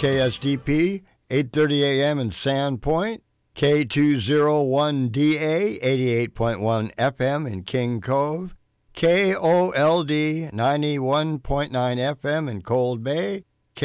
KSDP, 8:30 a.m. in Sandpoint, K201DA, 88.1 FM in King Cove, KOLD, 91.9 FM in Cold Bay,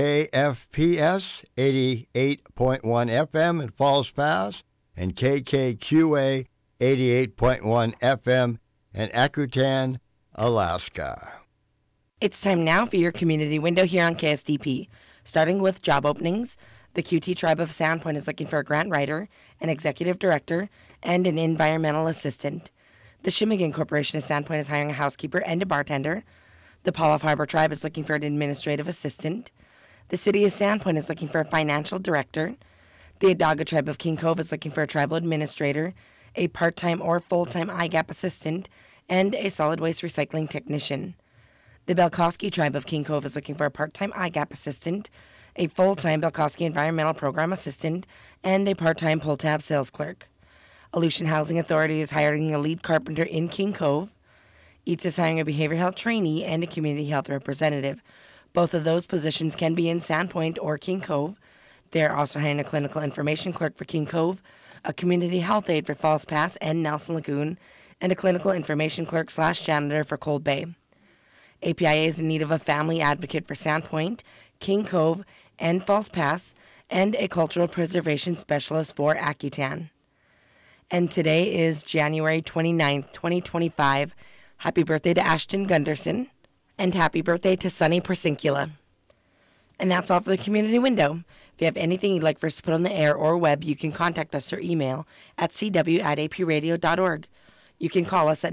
KFPS, 88.1 FM in Falls Pass, and KKQA, 88.1 FM in Akutan, Alaska. It's time now for your community window here on KSDP. Starting with job openings, the QT Tribe of Sandpoint is looking for a grant writer, an executive director, and an environmental assistant. The Shimigan Corporation of Sandpoint is hiring a housekeeper and a bartender. The Paul Harbor Tribe is looking for an administrative assistant. The City of Sandpoint is looking for a financial director. The Adaga Tribe of King Cove is looking for a tribal administrator, a part-time or full-time IGAP assistant, and a solid waste recycling technician. The Belkowski Tribe of King Cove is looking for a part-time IGAP assistant, a full-time Belkowski Environmental Program assistant, and a part-time pull-tab sales clerk. Aleutian Housing Authority is hiring a lead carpenter in King Cove. EATS is hiring a behavioral health trainee and a community health representative. Both of those positions can be in Sandpoint or King Cove. They are also hiring a clinical information clerk for King Cove, a community health aide for Falls Pass and Nelson Lagoon, and a clinical information clerk / janitor for Cold Bay. APIA is in need of a family advocate for Sandpoint, King Cove, and Falls Pass, and a cultural preservation specialist for Akutan. And today is January 29th, 2025. Happy birthday to Ashton Gunderson, and happy birthday to Sunny Persincula. And that's all for the community window. If you have anything you'd like for us to put on the air or web, you can contact us or email at cw@apradio.org. You can call us at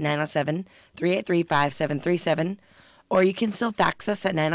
907-383-5737, or you can still fax us at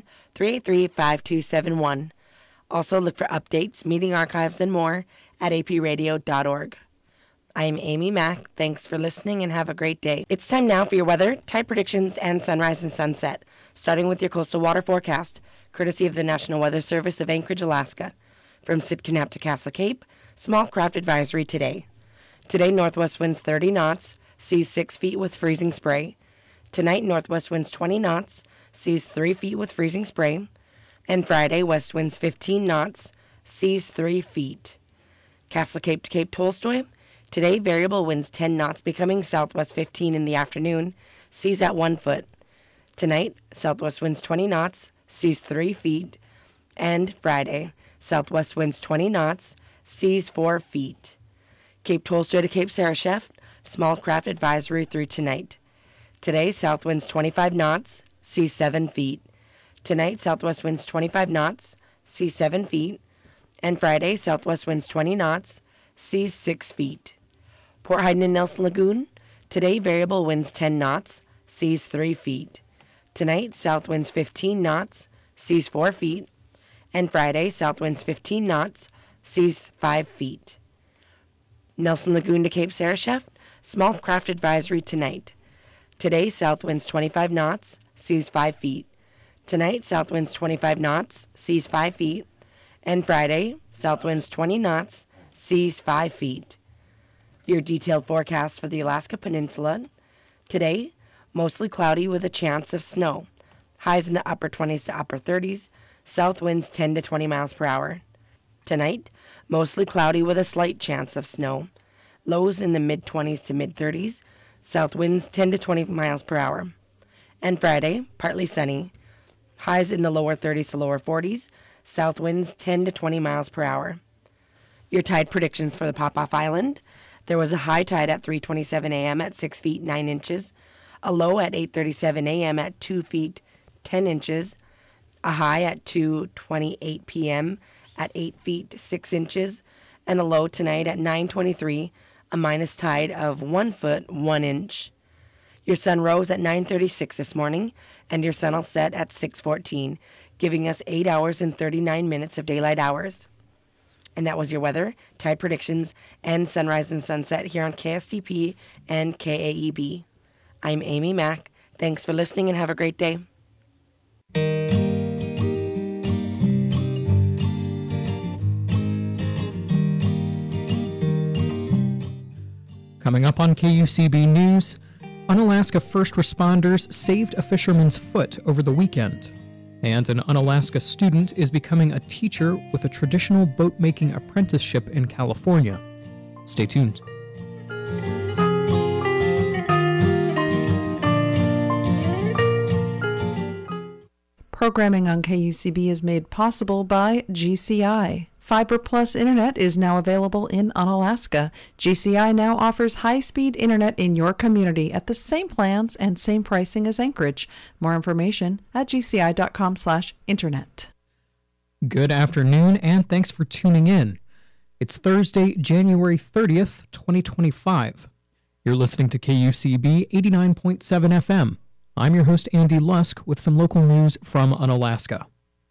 907-383-5271. Also, look for updates, meeting archives, and more at apradio.org. I'm Amy Mack. Thanks for listening and have a great day. It's time now for your weather, tide predictions, and sunrise and sunset, starting with your coastal water forecast, courtesy of the National Weather Service of Anchorage, Alaska. From Sitkinnap to Castle Cape, small craft advisory today. Today, northwest winds 30 knots, seas 6 feet with freezing spray. Tonight, northwest winds 20 knots, seas 3 feet with freezing spray. And Friday, west winds 15 knots, seas 3 feet. Castle Cape to Cape Tolstoy. Today, variable winds 10 knots, becoming southwest 15 in the afternoon, seas at 1 foot. Tonight, southwest winds 20 knots, seas 3 feet. And Friday, southwest winds 20 knots, seas 4 feet. Cape Tolstoy to Cape Sarashef, small craft advisory through tonight. Today, south winds 25 knots, seas 7 feet. Tonight, southwest winds 25 knots, seas 7 feet. And Friday, southwest winds 20 knots, seas 6 feet. Port Heiden and Nelson Lagoon. Today, variable winds 10 knots, seas 3 feet. Tonight, south winds 15 knots, seas 4 feet. And Friday, south winds 15 knots, seas 5 feet. Nelson Lagoon to Cape Sarashef, small craft advisory tonight. Today, south winds 25 knots, seas 5 feet. Tonight, south winds 25 knots, seas 5 feet. And Friday, south winds 20 knots, seas 5 feet. Your detailed forecast for the Alaska Peninsula. Today, mostly cloudy with a chance of snow. Highs in the upper 20s to upper 30s. South winds 10 to 20 miles per hour. Tonight, mostly cloudy with a slight chance of snow. Lows in the mid-20s to mid-30s. South winds 10 to 20 miles per hour. And Friday, partly sunny. Highs in the lower 30s to lower 40s. South winds 10 to 20 miles per hour. Your tide predictions for the Popoff Island. There was a high tide at 3:27 a.m. at 6 feet 9 inches, a low at 8:37 a.m. at 2 feet 10 inches, a high at 2:28 p.m. at 8 feet 6 inches, and a low tonight at 9:23, a minus tide of 1 foot 1 inch. Your sun rose at 9:36 this morning, and your sun will set at 6:14, giving us 8 hours and 39 minutes of daylight hours. And that was your weather, tide predictions, and sunrise and sunset here on KSDP and KAEB. I'm Amy Mack. Thanks for listening and have a great day. Coming up on KUCB News, Unalaska first responders saved a fisherman's foot over the weekend. And an Unalaska student is becoming a teacher with a traditional boat-making apprenticeship in California. Stay tuned. Programming on KUCB is made possible by GCI. Fiber Plus Internet is now available in Unalaska. GCI now offers high-speed internet in your community at the same plans and same pricing as Anchorage. More information at gci.com/internet. Good afternoon, and thanks for tuning in. It's Thursday, January 30th, 2025. You're listening to KUCB 89.7 FM. I'm your host, Andy Lusk, with some local news from Unalaska.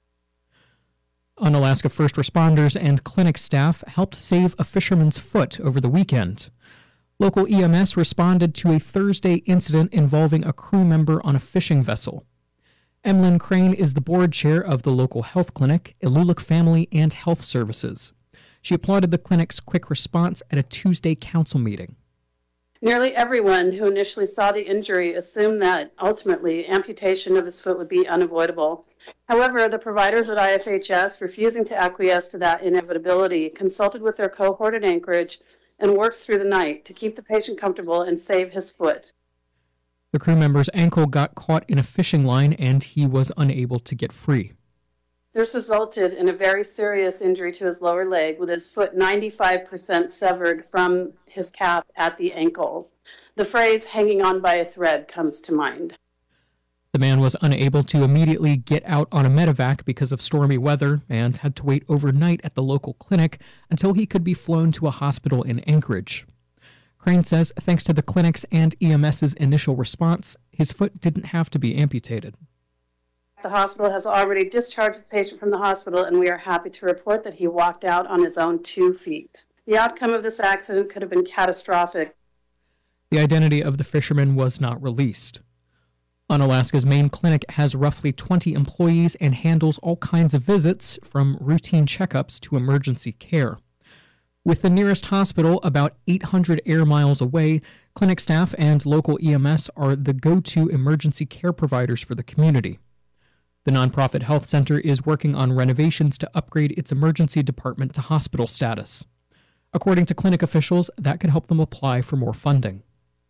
Unalaska first responders and clinic staff helped save a fisherman's foot over the weekend. Local EMS responded to a Thursday incident involving a crew member on a fishing vessel. Emlyn Crane is the board chair of the local health clinic, Iluluk Family and Health Services. She applauded the clinic's quick response at a Tuesday council meeting. Nearly everyone who initially saw the injury assumed that ultimately amputation of his foot would be unavoidable. However, the providers at IFHS, refusing to acquiesce to that inevitability, consulted with their cohort in Anchorage and worked through the night to keep the patient comfortable and save his foot. The crew member's ankle got caught in a fishing line and he was unable to get free. This resulted in a very serious injury to his lower leg, with his foot 95% severed from his calf at the ankle. The phrase "hanging on by a thread" comes to mind. The man was unable to immediately get out on a medevac because of stormy weather and had to wait overnight at the local clinic until he could be flown to a hospital in Anchorage. Crane says thanks to the clinic's and EMS's initial response, his foot didn't have to be amputated. The hospital has already discharged the patient from the hospital, and we are happy to report that he walked out on his own 2 feet. The outcome of this accident could have been catastrophic. The identity of the fisherman was not released. Unalaska's main clinic has roughly 20 employees and handles all kinds of visits, from routine checkups to emergency care. With the nearest hospital about 800 air miles away, clinic staff and local EMS are the go-to emergency care providers for the community. The nonprofit health center is working on renovations to upgrade its emergency department to hospital status. According to clinic officials, that could help them apply for more funding.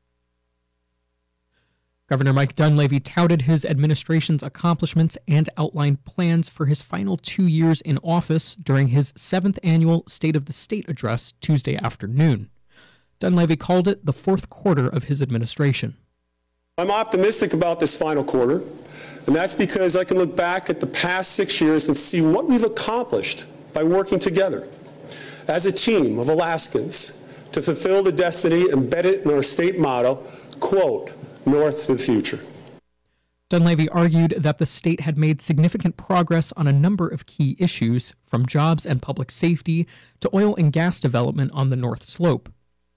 Governor Mike Dunleavy touted his administration's accomplishments and outlined plans for his final 2 years in office during his 7th annual State of the State address Tuesday afternoon. Dunleavy called it the fourth quarter of his administration. I'm optimistic about this final quarter, and that's because I can look back at the past 6 years and see what we've accomplished by working together as a team of Alaskans to fulfill the destiny embedded in our state motto, quote, "North to the future." Dunleavy argued that the state had made significant progress on a number of key issues, from jobs and public safety to oil and gas development on the North Slope.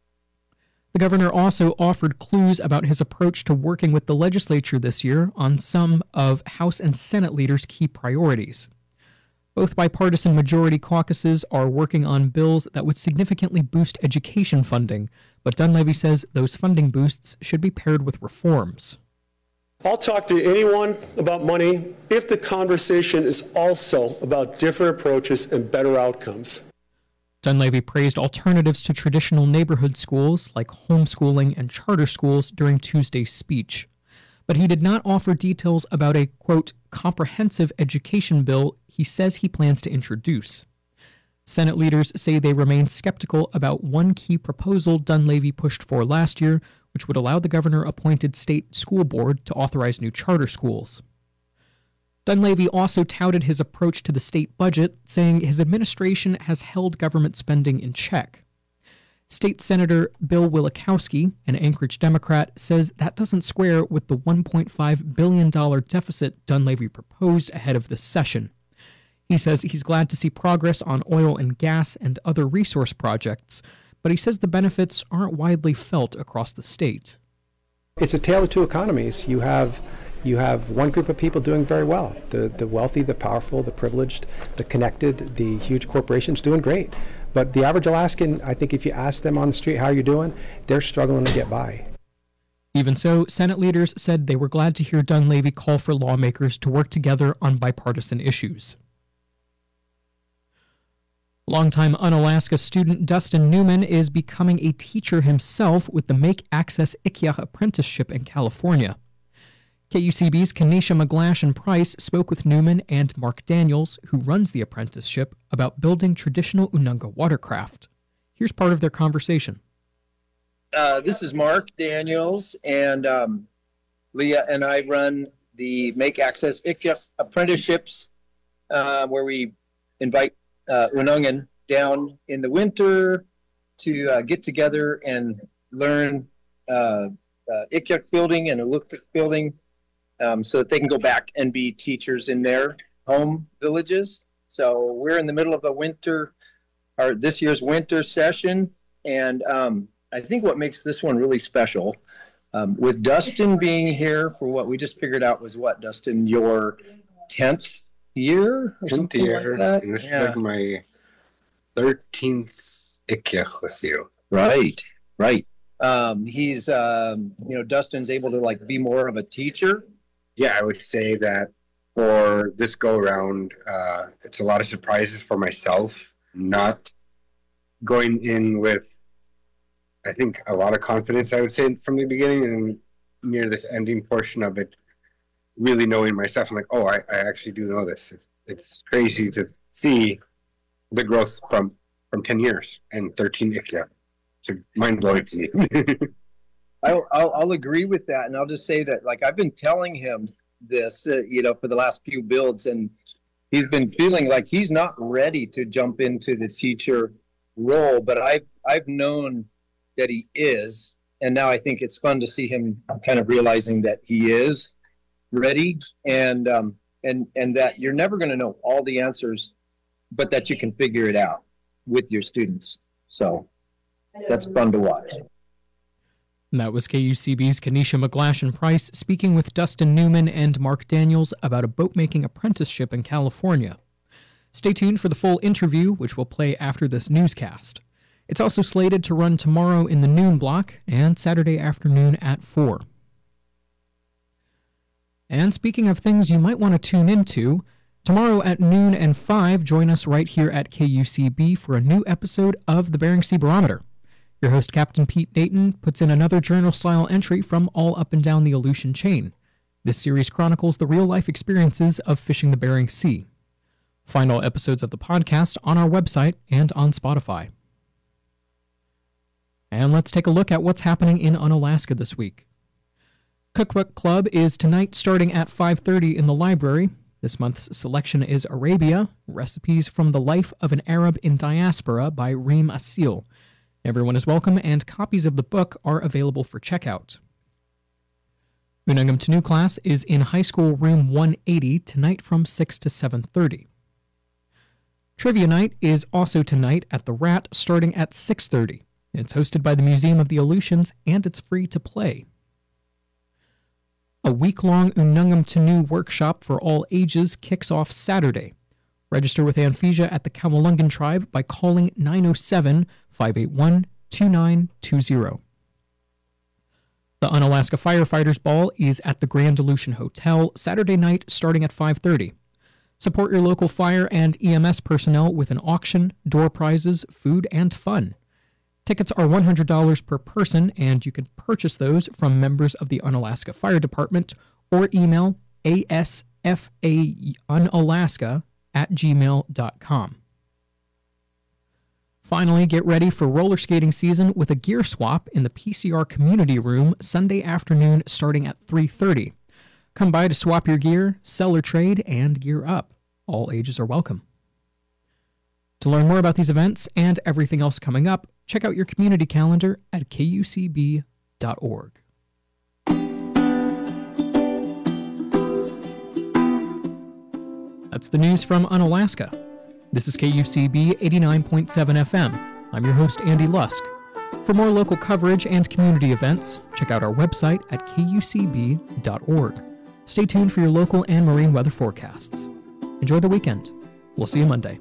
The governor also offered clues about his approach to working with the legislature this year on some of House and Senate leaders' key priorities. Both bipartisan majority caucuses are working on bills that would significantly boost education funding, but Dunleavy says those funding boosts should be paired with reforms. I'll talk to anyone about money if the conversation is also about different approaches and better outcomes. Dunleavy praised alternatives to traditional neighborhood schools like homeschooling and charter schools during Tuesday's speech. But he did not offer details about a, quote, comprehensive education bill he says he plans to introduce. Senate leaders say they remain skeptical about one key proposal Dunleavy pushed for last year, which would allow the governor-appointed state school board to authorize new charter schools. Dunleavy also touted his approach to the state budget, saying his administration has held government spending in check. State Senator Bill Wielechowski, an Anchorage Democrat, says that doesn't square with the $1.5 billion deficit Dunleavy proposed ahead of this session. He says he's glad to see progress on oil and gas and other resource projects, but he says the benefits aren't widely felt across the state. It's a tale of two economies. You have one group of people doing very well, the wealthy, the powerful, the privileged, the connected, the huge corporations doing great. But the average Alaskan, I think if you ask them on the street how you're doing, they're struggling to get by. Even so, Senate leaders said they were glad to hear Dunleavy call for lawmakers to work together on bipartisan issues. Longtime Unalaska student Dustin Newman is becoming a teacher himself with the Make Access Ikiaq apprenticeship in California. KUCB's Kanisha McGlashan-Price spoke with Newman and Mark Daniels, who runs the apprenticeship, about building traditional Ununga watercraft. Here's part of their conversation. This is Mark Daniels, and Leah and I run the Make Access Ikiaq apprenticeships, where we invite Unungan down in the winter to get together and learn Ikiaq building and Aluktuk building, so that they can go back and be teachers in their home villages. So we're in the middle of this year's winter session, and I think what makes this one really special, with Dustin being here for what we just figured out was what, Dustin, your 10th year or something year. like that? This is like my 13th Ikiaq with you. Right. He's, Dustin's able to like be more of a teacher. Yeah, I would say that for this go around, it's a lot of surprises for myself, not going in with, I think, a lot of confidence, I would say, from the beginning, and near this ending portion of it, really knowing myself. I'm like, oh, I actually do know this. It's crazy to see the growth from 10 years and 13 Ikiaq. It's mind-blowing to me. I'll agree with that, and I'll just say that, like, I've been telling him this, for the last few builds, and he's been feeling like he's not ready to jump into the teacher role, but I've known that he is, and now I think it's fun to see him kind of realizing that he is ready, and that you're never going to know all the answers, but that you can figure it out with your students. So that's fun to watch. That was KUCB's Kanisha McGlashan-Price speaking with Dustin Newman and Mark Daniels about a boatmaking apprenticeship in California. Stay tuned for the full interview, which will play after this newscast. It's also slated to run tomorrow in the noon block and Saturday afternoon at 4. And speaking of things you might want to tune into, tomorrow at noon and 5, join us right here at KUCB for a new episode of the Bering Sea Barometer. Your host, Captain Pete Dayton, puts in another journal-style entry from all up and down the Aleutian chain. This series chronicles the real-life experiences of fishing the Bering Sea. Find all episodes of the podcast on our website and on Spotify. And let's take a look at what's happening in Unalaska this week. Cookbook Club is tonight starting at 5:30 in the library. This month's selection is Arabia, Recipes from the Life of an Arab in Diaspora by Reem Assil. Everyone is welcome, and copies of the book are available for checkout. Unungam Tanu class is in High School Room 180 tonight from 6 to 7:30. Trivia Night is also tonight at the Rat starting at 6:30. It's hosted by the Museum of the Aleutians, and it's free to play. A week-long Unungam Tanu workshop for all ages kicks off Saturday. Register with Amphesia at the Kamalungan Tribe by calling 907-581-2920. The Unalaska Firefighters Ball is at the Grand Aleutian Hotel Saturday night starting at 5:30. Support your local fire and EMS personnel with an auction, door prizes, food, and fun. Tickets are $100 per person, and you can purchase those from members of the Unalaska Fire Department or email asfaunalaska@gmail.com. Finally, get ready for roller skating season with a gear swap in the PCR Community Room Sunday afternoon starting at 3:30. Come by to swap your gear, sell or trade, and gear up. All ages are welcome. To learn more about these events and everything else coming up, check out your community calendar at kucb.org. That's the news from Unalaska. This is KUCB 89.7 FM. I'm your host, Andy Lusk. For more local coverage and community events, check out our website at kucb.org. Stay tuned for your local and marine weather forecasts. Enjoy the weekend. We'll see you Monday.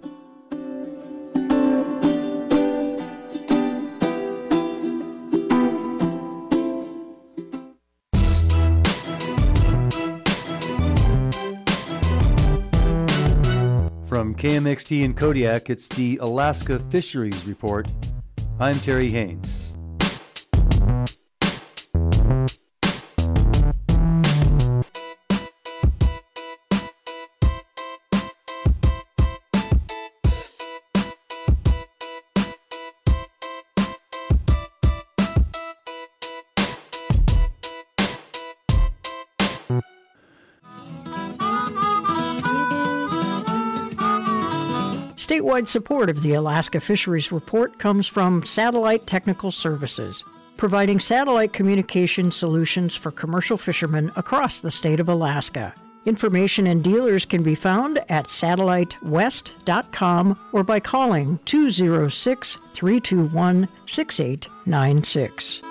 KMXT in Kodiak, it's the Alaska Fisheries Report. I'm Terry Haynes. Statewide support of the Alaska Fisheries Report comes from Satellite Technical Services, providing satellite communication solutions for commercial fishermen across the state of Alaska. Information and dealers can be found at satellitewest.com or by calling 206-321-6896.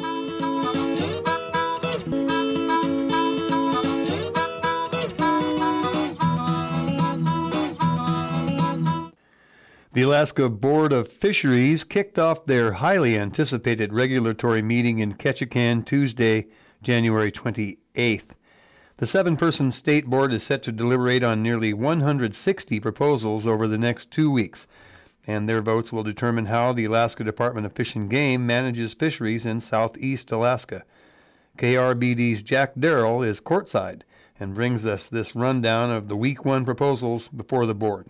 The Alaska Board of Fisheries kicked off their highly anticipated regulatory meeting in Ketchikan Tuesday, January 28th. The 7-person state board is set to deliberate on nearly 160 proposals over the next 2 weeks, and their votes will determine how the Alaska Department of Fish and Game manages fisheries in southeast Alaska. KRBD's Jack Darrell is courtside and brings us this rundown of the Week 1 proposals before the board.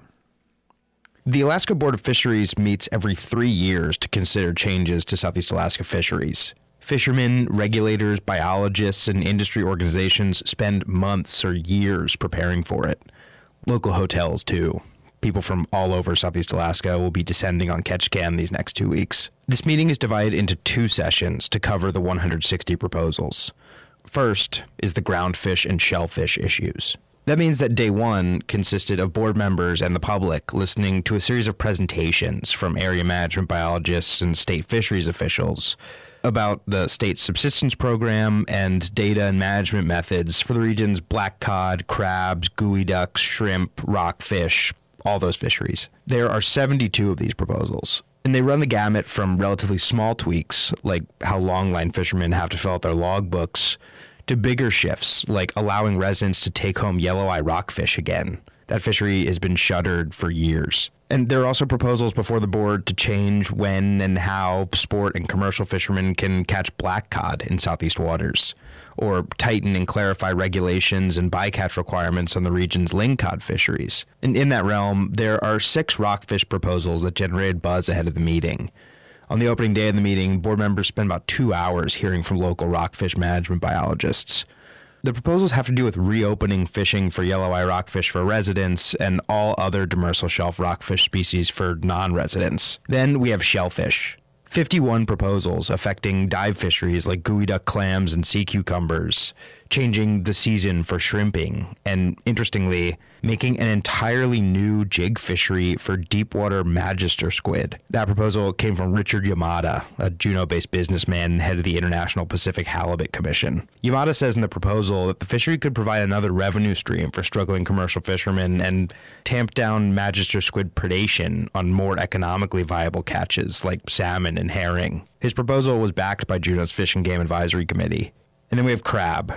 The Alaska Board of Fisheries meets every 3 years to consider changes to Southeast Alaska fisheries. Fishermen, regulators, biologists, and industry organizations spend months or years preparing for it. Local hotels, too. People from all over Southeast Alaska will be descending on Ketchikan these next 2 weeks. This meeting is divided into 2 sessions to cover the 160 proposals. First is the groundfish and shellfish issues. That means that day 1 consisted of board members and the public listening to a series of presentations from area management biologists and state fisheries officials about the state's subsistence program and data and management methods for the region's black cod, crabs, gooey ducks, shrimp, rockfish, all those fisheries. There are 72 of these proposals, and they run the gamut from relatively small tweaks, like how longline fishermen have to fill out their logbooks, to bigger shifts, like allowing residents to take home yellow-eye rockfish again. That fishery has been shuttered for years. And there are also proposals before the board to change when and how sport and commercial fishermen can catch black cod in southeast waters, or tighten and clarify regulations and bycatch requirements on the region's lingcod fisheries. And in that realm, there are 6 rockfish proposals that generated buzz ahead of the meeting. On the opening day of the meeting, board members spent about 2 hours hearing from local rockfish management biologists. The proposals have to do with reopening fishing for yellow-eye rockfish for residents and all other demersal shelf rockfish species for non-residents. Then we have shellfish. 51 proposals affecting dive fisheries like gooey duck clams and sea cucumbers, changing the season for shrimping, and interestingly, making an entirely new jig fishery for deepwater magister squid. That proposal came from Richard Yamada, a Juneau-based businessman and head of the International Pacific Halibut Commission. Yamada says in the proposal that the fishery could provide another revenue stream for struggling commercial fishermen and tamp down magister squid predation on more economically viable catches like salmon and herring. His proposal was backed by Juneau's Fish and Game Advisory Committee. And then we have crab.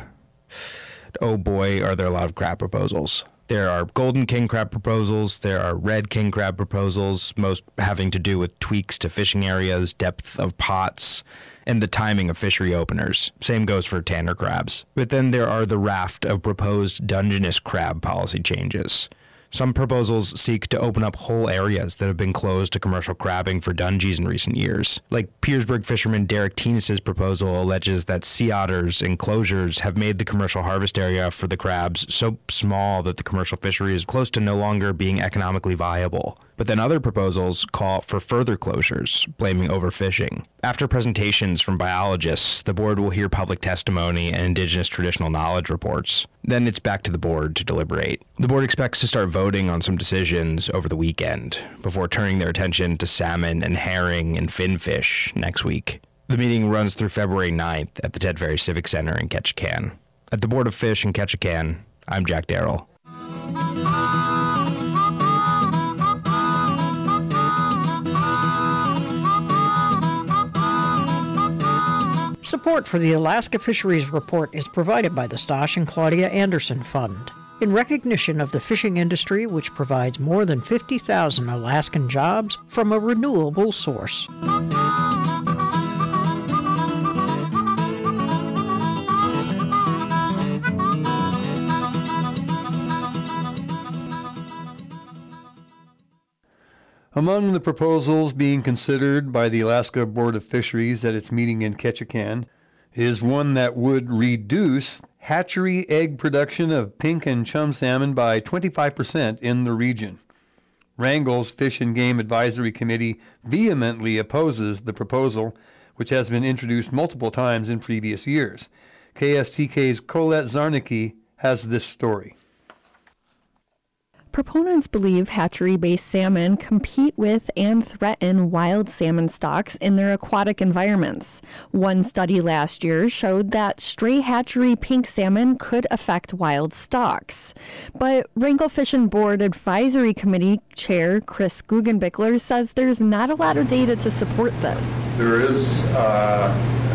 Oh boy, are there a lot of crab proposals. There are golden king crab proposals, there are red king crab proposals, most having to do with tweaks to fishing areas, depth of pots, and the timing of fishery openers. Same goes for tanner crabs. But then there are the raft of proposed Dungeness crab policy changes. Some proposals seek to open up whole areas that have been closed to commercial crabbing for dungees in recent years. Like Petersburg fisherman Derek Teenis' proposal alleges that sea otters enclosures have made the commercial harvest area for the crabs so small that the commercial fishery is close to no longer being economically viable. But then other proposals call for further closures, blaming overfishing. After presentations from biologists, the board will hear public testimony and indigenous traditional knowledge reports. Then it's back to the board to deliberate. The board expects to start voting on some decisions over the weekend, before turning their attention to salmon and herring and finfish next week. The meeting runs through February 9th at the Ted Ferry Civic Center in Ketchikan. At the Board of Fish in Ketchikan, I'm Jack Darrell. Support for the Alaska Fisheries Report is provided by the Stosh and Claudia Anderson Fund. in recognition of the fishing industry, which provides more than 50,000 Alaskan jobs from a renewable source. Among the proposals being considered by the Alaska Board of Fisheries at its meeting in Ketchikan is one that would reduce hatchery egg production of pink and chum salmon by 25% in the region. Wrangell's Fish and Game Advisory Committee vehemently opposes the proposal, which has been introduced multiple times in previous years. KSTK's Colette Zarnicki has this story. Proponents believe hatchery-based salmon compete with and threaten wild salmon stocks in their aquatic environments. One study last year showed that stray hatchery pink salmon could affect wild stocks. But Wrangell Fish and Board Advisory Committee Chair Chris Guggenbichler says there's not a lot of data to support this. There is a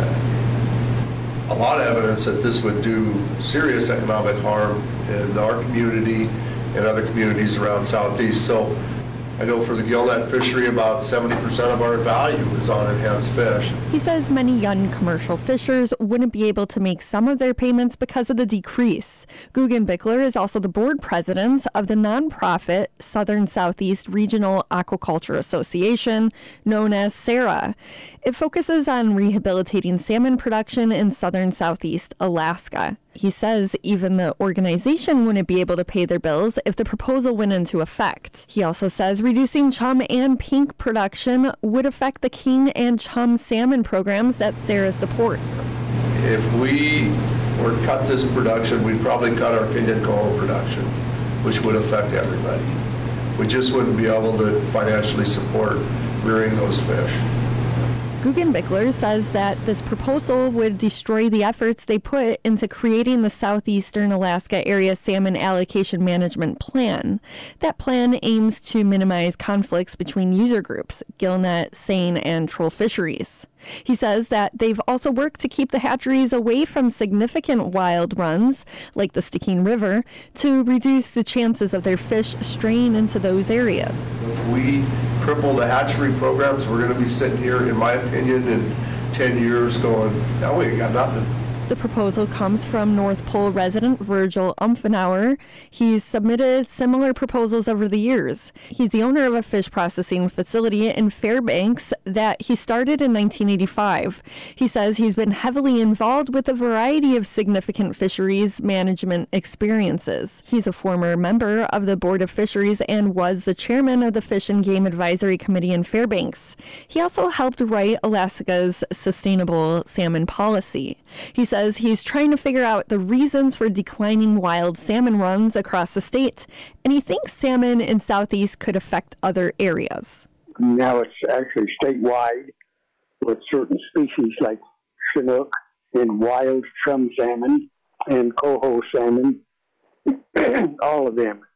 lot of evidence that this would do serious economic harm in our community and other communities around Southeast. So I know for the gillnet fishery, about 70% of our value is on enhanced fish. He says many young commercial fishers wouldn't be able to make some of their payments because of the decrease. Guggenbichler is also the board president of the nonprofit Southern Southeast Regional Aquaculture Association, known as SARA. It focuses on rehabilitating salmon production in southern Southeast Alaska. He says even the organization wouldn't be able to pay their bills if the proposal went into effect. He also says reducing chum and pink production would affect the king and chum salmon programs that SARA supports. If we were to cut this production, we'd probably cut our king and coho production, which would affect everybody. We just wouldn't be able to financially support rearing those fish. Guggenbichler says that this proposal would destroy the efforts they put into creating the Southeastern Alaska Area Salmon Allocation Management Plan. That plan aims to minimize conflicts between user groups, gillnet, seine, and troll fisheries. He says that they've also worked to keep the hatcheries away from significant wild runs, like the Stickeen River, to reduce the chances of their fish straying into those areas. If we cripple the hatchery programs, we're going to be sitting here, in my opinion, in 10 years going, now we ain't got nothing. The proposal comes from North Pole resident Virgil Umfenauer. He's submitted similar proposals over the years. He's the owner of a fish processing facility in Fairbanks that he started in 1985. He says he's been heavily involved with a variety of significant fisheries management experiences. He's a former member of the Board of Fisheries and was the chairman of the Fish and Game Advisory Committee in Fairbanks. He also helped write Alaska's sustainable salmon policy. He says he's trying to figure out the reasons for declining wild salmon runs across the state, and he thinks salmon in Southeast could affect other areas. Now it's actually statewide with certain species like Chinook and wild chum salmon and coho salmon. All of them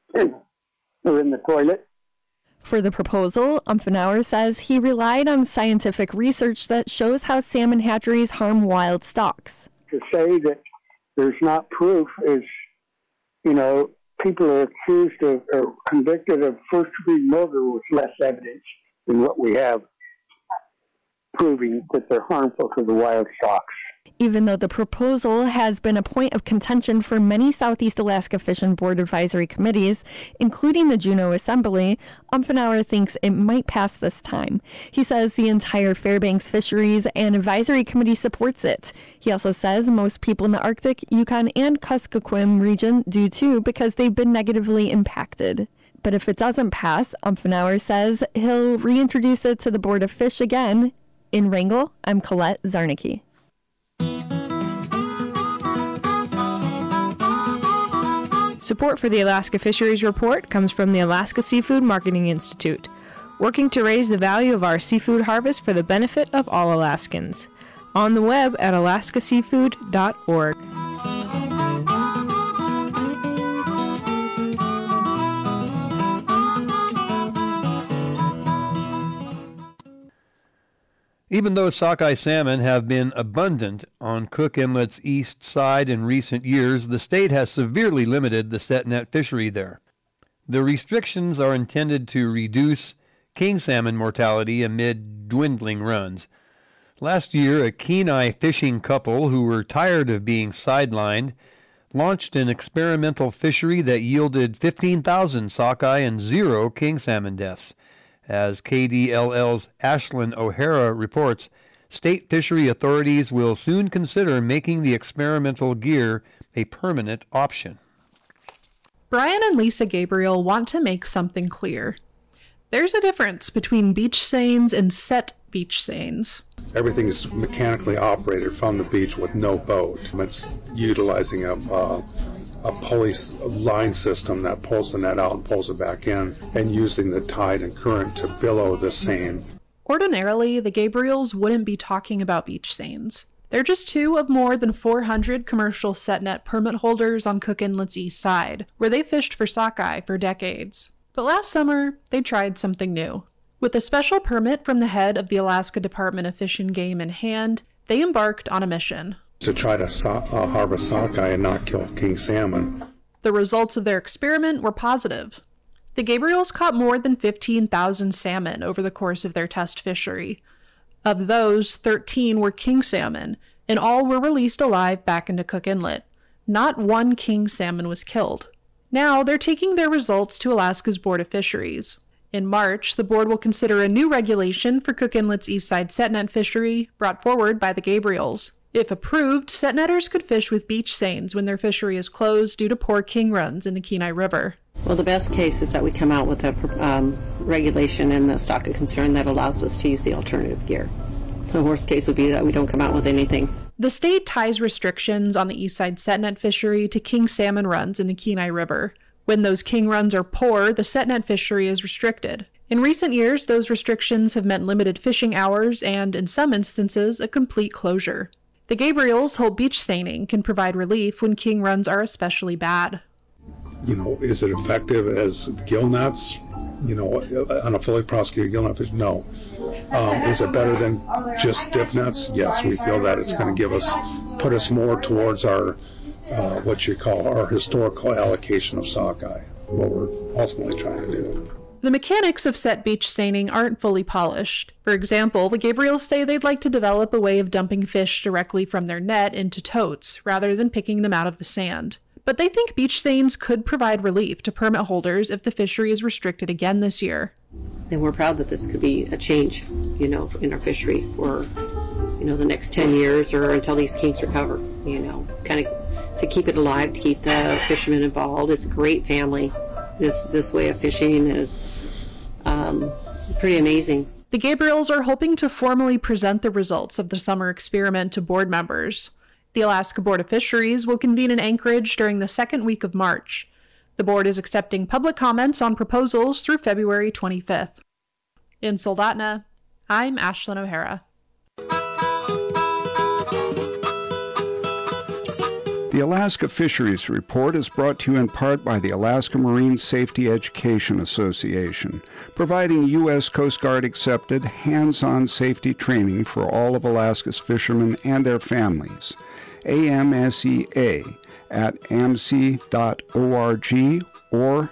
are in the toilet. For the proposal, Umfenauer says he relied on scientific research that shows how salmon hatcheries harm wild stocks. To say that there's not proof is, people are accused of or convicted of first-degree murder with less evidence than what we have proving that they're harmful to the wild stocks. Even though the proposal has been a point of contention for many Southeast Alaska Fish and Board Advisory Committees, including the Juneau Assembly, Umfenauer thinks it might pass this time. He says the entire Fairbanks Fisheries and Advisory Committee supports it. He also says most people in the Arctic, Yukon, and Kuskokwim region do too because they've been negatively impacted. But if it doesn't pass, Umfenauer says he'll reintroduce it to the Board of Fish again. In Wrangell, I'm Colette Zarnicki. Support for the Alaska Fisheries Report comes from the Alaska Seafood Marketing Institute, working to raise the value of our seafood harvest for the benefit of all Alaskans. On the web at alaskaseafood.org. Even though sockeye salmon have been abundant on Cook Inlet's east side in recent years, the state has severely limited the set net fishery there. The restrictions are intended to reduce king salmon mortality amid dwindling runs. Last year, a Kenai fishing couple who were tired of being sidelined launched an experimental fishery that yielded 15,000 sockeye and 0 king salmon deaths. As KDLL's Ashlyn O'Hara reports, state fishery authorities will soon consider making the experimental gear a permanent option. Brian and Lisa Gabriel want to make something clear. There's a difference between beach seines and set beach seines. Everything is mechanically operated from the beach with no boat. It's utilizing a pulley line system that pulls the net out and pulls it back in, and using the tide and current to billow the seine. Ordinarily, the Gabriels wouldn't be talking about beach seines. They're just 2 of more than 400 commercial set net permit holders on Cook Inlet's east side, where they fished for sockeye for decades. But last summer, they tried something new. With a special permit from the head of the Alaska Department of Fish and Game in hand, they embarked on a mission. To try to harvest sockeye and not kill king salmon. The results of their experiment were positive. The Gabriels caught more than 15,000 salmon over the course of their test fishery. Of those, 13 were king salmon, and all were released alive back into Cook Inlet. Not one king salmon was killed. Now they're taking their results to Alaska's Board of Fisheries. In March, the board will consider a new regulation for Cook Inlet's eastside setnet fishery brought forward by the Gabriels. If approved, setnetters could fish with beach seines when their fishery is closed due to poor king runs in the Kenai River. Well, the best case is that we come out with a regulation in the stock of concern that allows us to use the alternative gear. The worst case would be that we don't come out with anything. The state ties restrictions on the eastside setnet fishery to king salmon runs in the Kenai River. When those king runs are poor, the setnet fishery is restricted. In recent years, those restrictions have meant limited fishing hours and, in some instances, a complete closure. The Gabriels hope beach seining can provide relief when king runs are especially bad. Is it effective as gill nets? On a fully prosecuted gill net fish? No. Is it better than just dip nets? Yes, we feel that it's going to put us more towards our, our historical allocation of sockeye, what we're ultimately trying to do. The mechanics of set beach seining aren't fully polished. For example, the Gabriels say they'd like to develop a way of dumping fish directly from their net into totes, rather than picking them out of the sand. But they think beach seines could provide relief to permit holders if the fishery is restricted again this year. And we're proud that this could be a change, in our fishery for, the next 10 years or until these kinks recover, kind of to keep it alive, to keep the fishermen involved. It's a great family. This way of fishing is pretty amazing. The Gabriels are hoping to formally present the results of the summer experiment to board members. The Alaska Board of Fisheries will convene in Anchorage during the second week of March. The board is accepting public comments on proposals through February 25th. In Soldotna, I'm Ashlyn O'Hara. The Alaska Fisheries Report is brought to you in part by the Alaska Marine Safety Education Association, providing U.S. Coast Guard accepted hands-on safety training for all of Alaska's fishermen and their families. AMSEA at amc.org or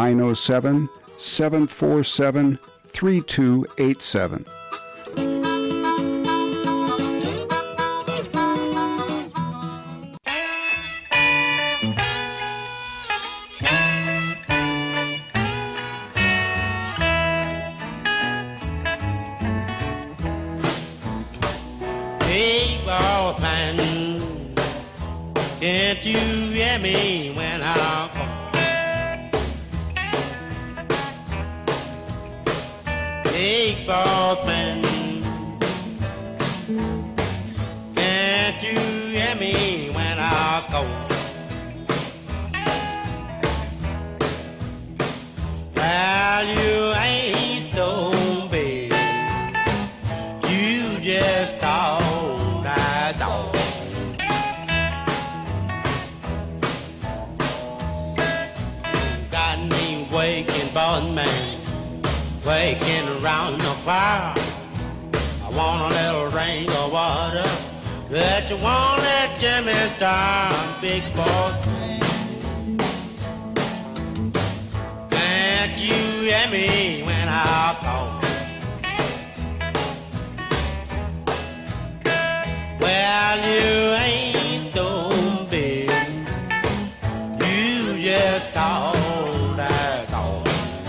907-747-3287. Can't you hear me when I call? Hey, bossman, can't you hear me when I call? Well, you ain't so big, you just talk, that's all. Waking, boss man, waking around the fire. want a little drink of water, that you won't let Jimmy start, big boy. Can't you hear me when I call? Well, you ain't so big, you just tall, that's all.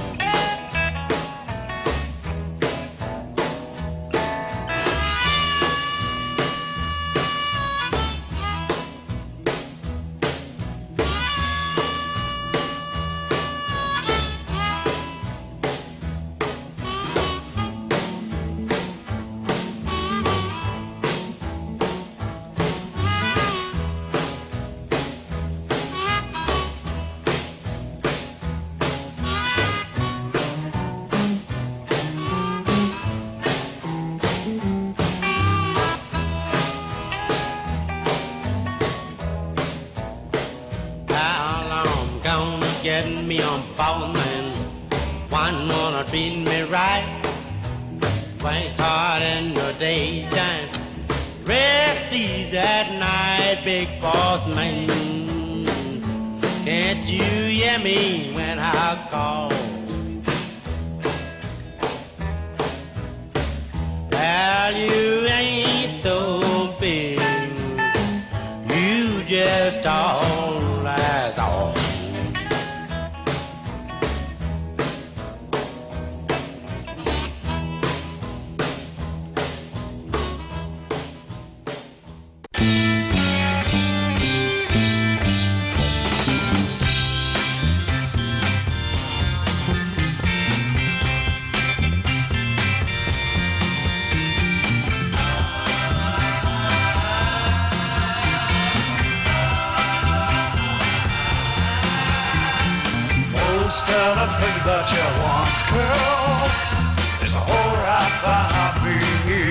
Getting me on phone and one wanna treat me right. Work hard in the daytime, rest easy at night, big boss man. Can't you hear me when I call? Well, you ain't so big, you just all, that's all. Most anything that you want, girl, is alright by me.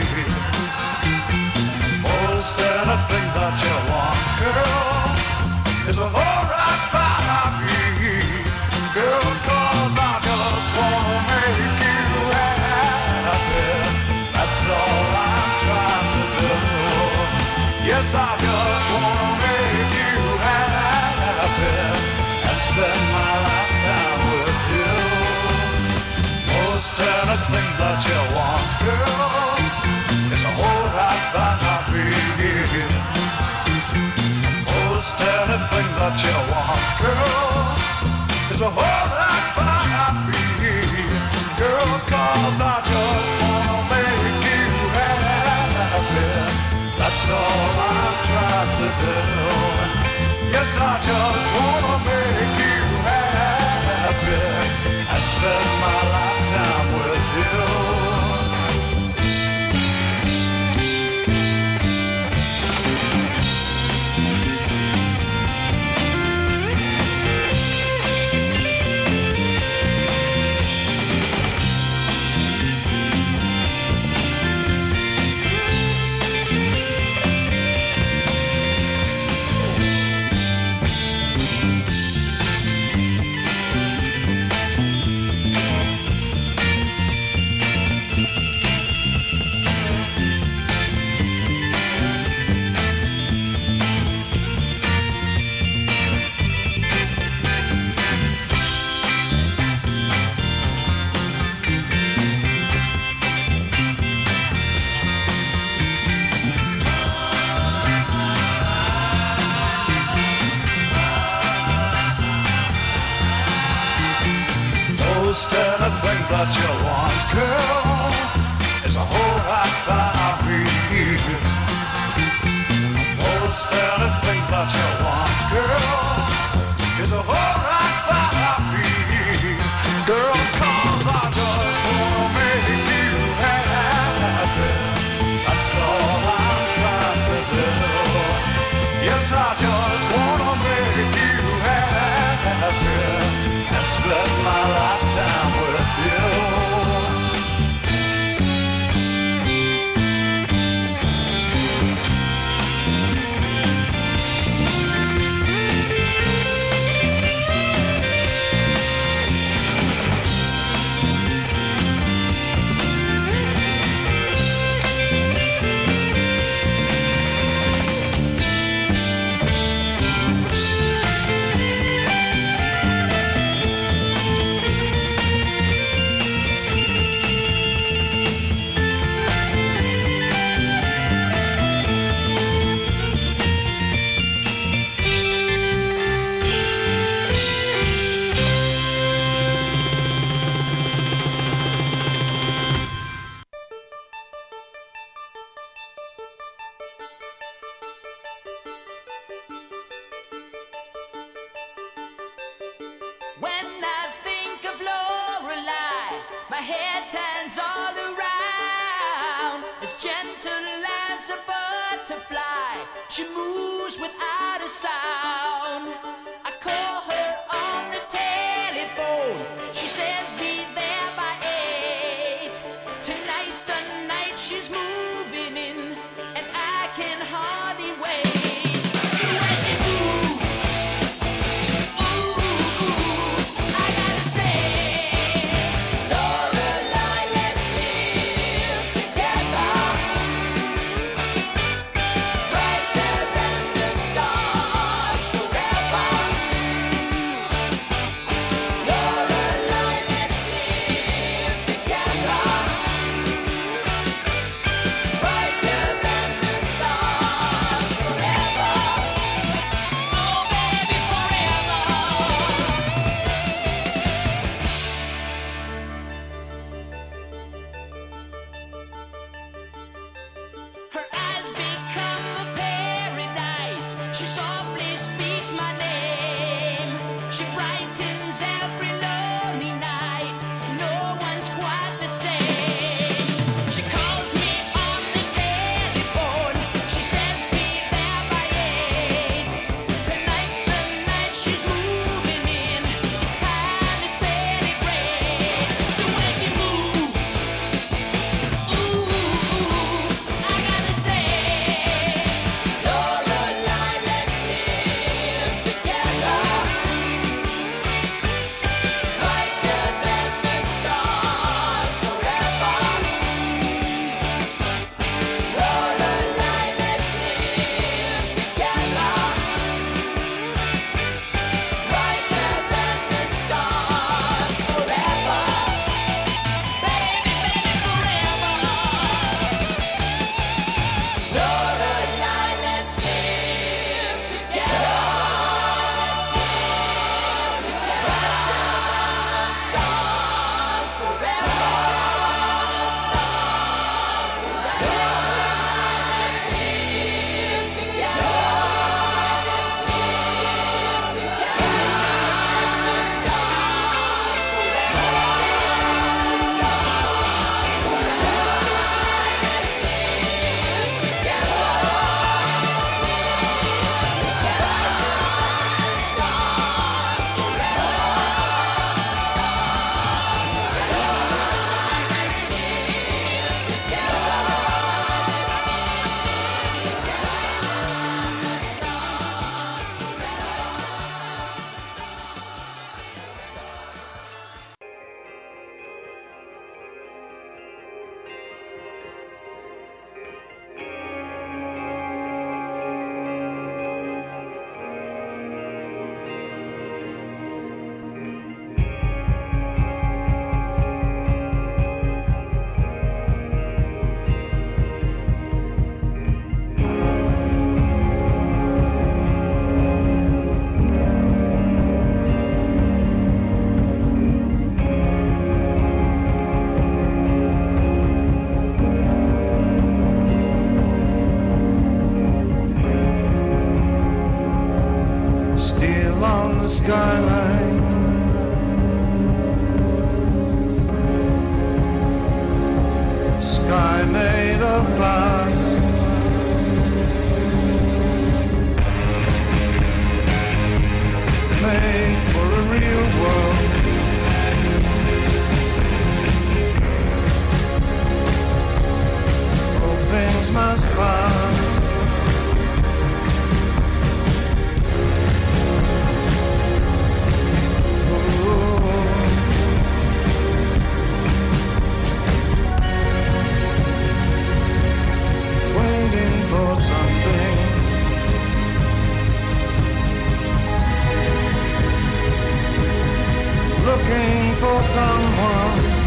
Most anything that you want, girl, is alright by me. Girl, 'cause I just wanna make you happy. That's all I'm trying to do. Yes, I just wanna make you happy and spend my lifetime with you. Most anything that you want, girl, is a whole lot by me. Most anything that you want, girl, is a whole lot by me. Girl, 'cause I just wanna make you happy. That's all I'm trying to do. Yes, I just wanna make you happy and spend my lifetime with you. Most anything that you want, girl, is a whole lot by me. Most anything that you want, girl, is a whole lot by me. Girl, 'cause I just wanna make you happy. That's all I'm trying to do. Yes, I just wanna make you happy and spend my lifetime with you. hair turns all around, as gentle as a butterfly. She moves without a sound. I call her on the telephone. She says be there by 8. Tonight's the night she's moving in, and I can hardly wait. The way she moves, ooh, I gotta say, Lorelei, let's live together, brighter than the stars forever. Lorelei, let's live together, brighter than the stars forever. Oh, baby, forever. Her eyes become a paradise. She softly speaks my name. She brightens every lonely night. No one's quite the same. She calls me on the telephone. She says be there by 8. Tonight's the night she's moving in. It's time to celebrate. The way she moves, ooh, I gotta say, Lorelei, let's live together, brighter than the stars forever. Lorelei, let's live together, brighter than the stars forever. Baby, baby, forever. Lorelei, let's live together. Let's live together. The stars forever. The stars forever. Let's live together. Let's live together. The stars forever. The stars forever. Let's live together. Let's live together. The stars forever. Let's live together. Still on the skyline, sky made of glass, made for a real world. All things must pass. Waiting for something, looking for someone.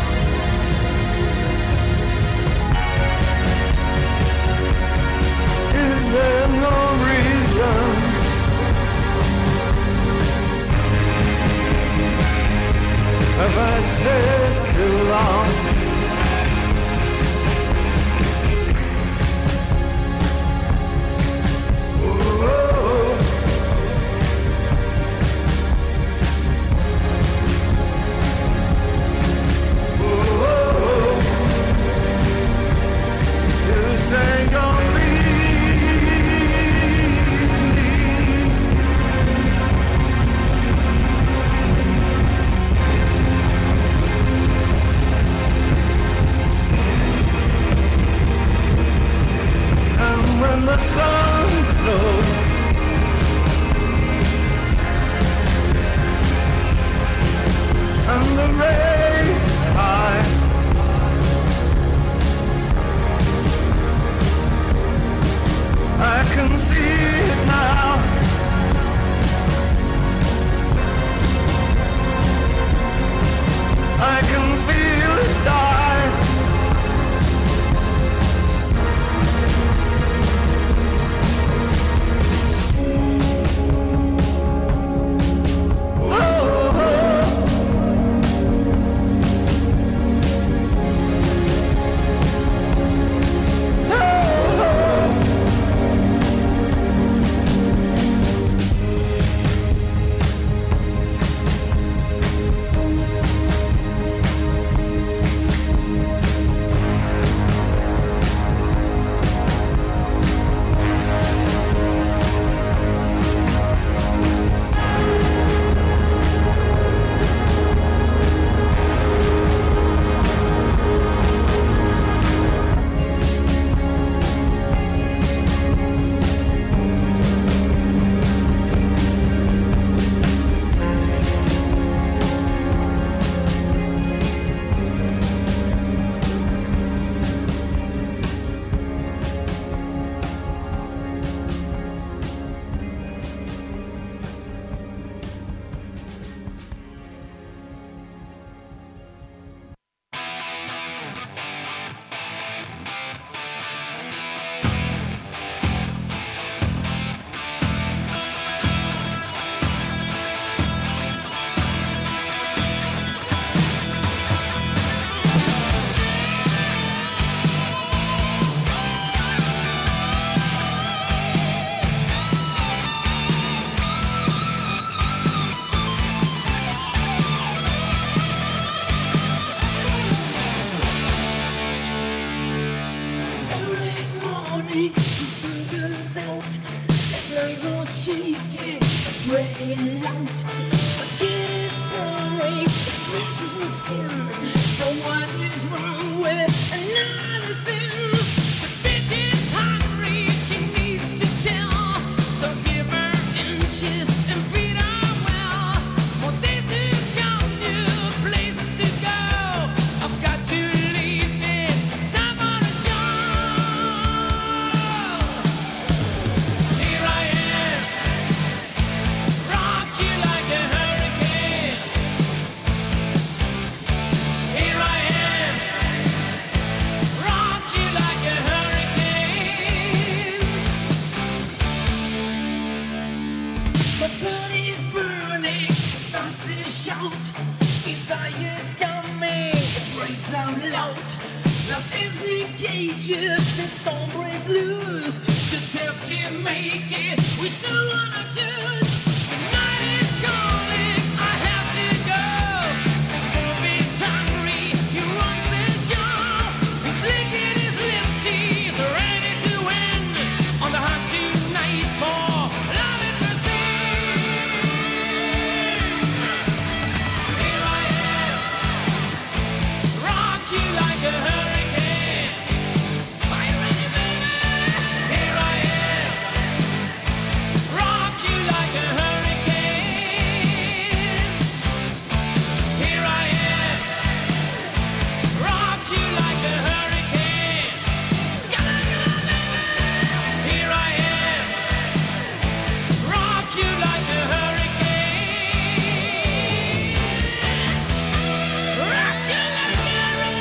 morning, the sun comes out. Last night was shaking, breaking out. Again is pouring, it scratches my skin. So what is wrong with another sin? The bitch is hungry, she needs to tell. So give her inches and feed her well. More days to come, new places to go. I've got to leave it, time for a job. Here I am, rock you like a hurricane. Here I am, rock you like a hurricane. My blood is burning, it starts to shout. Desire's coming, it breaks out loud. Lost is the cages, and storm breaks loose. Just have to make it with someone I choose. The night is calling, I have to go. And Bob is hungry, he runs the show. He's licking his lips, he's ready to win. On the hunt tonight for love and mercy. Here I am, rock you like a hurricane. Are you ready, baby? Here I am, rock you like a hurricane. Here I am, rock you like a hurricane. Here I am, rock you like a hurricane. Rock you like a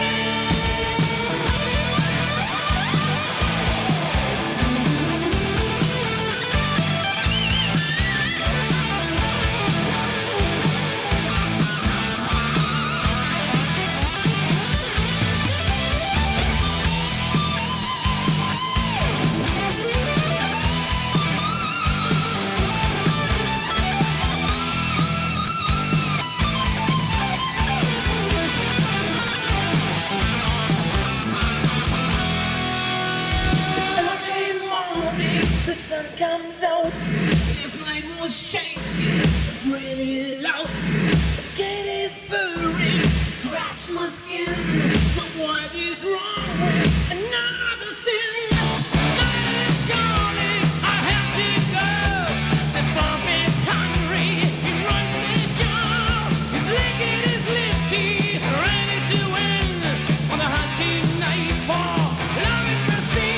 It's early morning, the sun comes out. Last night was shaking, really loud. The gate is burning, scratch my skin. So what is wrong with another sin? Night is calling, I have to go. And Bob is hungry, he runs the show. He's licking his lips, he's ready to win. On the hunt tonight for love and mercy.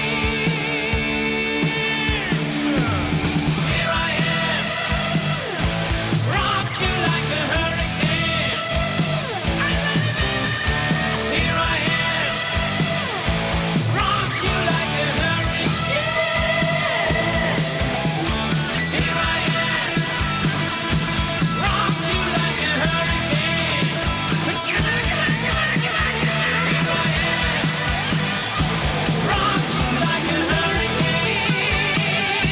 Here I am, rock you like a hurricane. Here I am, rock you like a hurricane. Here I am, rock you like a hurricane. Here I am, rock you like a hurricane.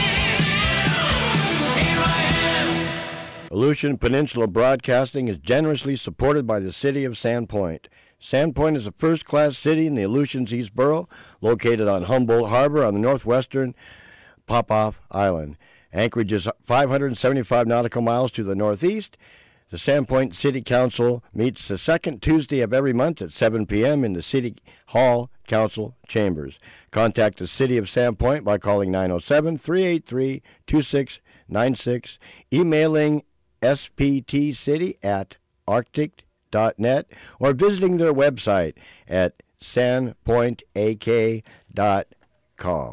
Here I am. Aleutian Peninsula Broadcasting is generously supported by the city of Sandpoint. Sandpoint is a first-class city in the Aleutians East Borough, located on Humboldt Harbor on the northwestern Popoff Island. Anchorage is 575 nautical miles to the northeast. The Sandpoint City Council meets the second Tuesday of every month at 7 p.m. in the City Hall Council Chambers. Contact the City of Sandpoint by calling 907-383-2696, emailing sptcity@arctic.net, or visiting their website at sandpointak.com.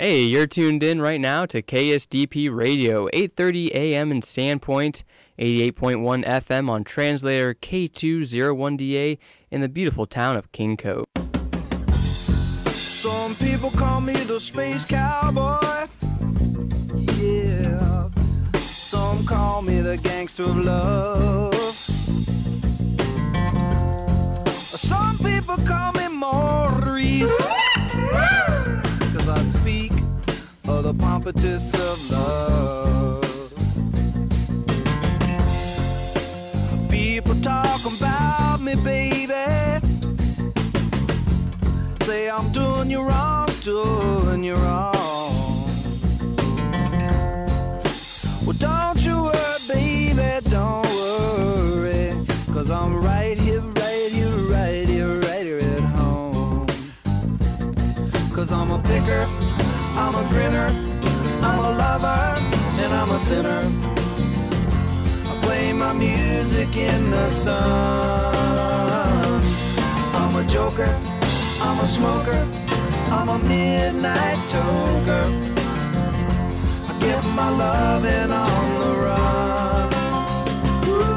Hey, you're tuned in right now to KSDP Radio, 8:30 a.m. in Sandpoint, 88.1 FM on translator K201DA in the beautiful town of King Cove. Some people call me the space cowboy. Yeah. Some call me the gangster of love. Some people call me Maurice. 'Cause I speak of the pompatus of love. People talk about me, baby. Say I'm doing you wrong, doing you wrong. Well, don't you worry, baby, don't worry. 'Cause I'm right here, right here, right here, right here at home. 'Cause I'm a picker, I'm a grinner, I'm a lover, and I'm a sinner. I play my music in the sun. I'm a joker, I'm a smoker, I'm a midnight toker. I give my loving on the run. Ooh.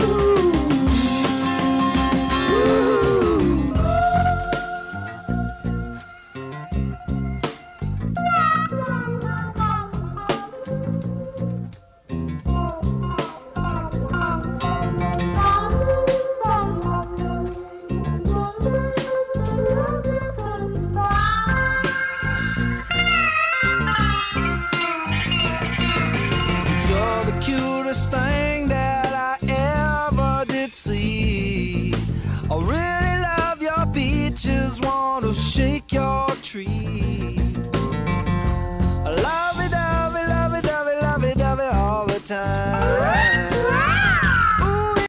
You're the cutest thing that I ever did see. I really love your beaches, want to shake your tree.